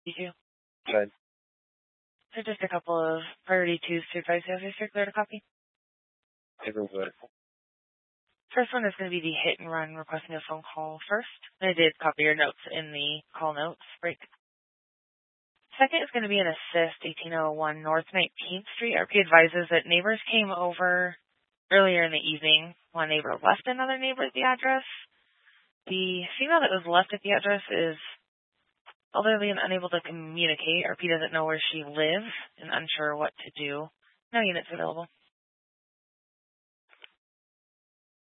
You too. Good. So just a couple of priority twos to advise you. Is there clear to copy? Everwood. First one is going to be the hit and run requesting a phone call first. I did copy your notes in the call notes break. Second is going to be an assist, 1801 North 19th Street. RP advises that neighbors came over earlier in the evening. One neighbor left another neighbor at the address. The female that was left at the address is elderly and unable to communicate. RP doesn't know where she lives and unsure what to do. No units available.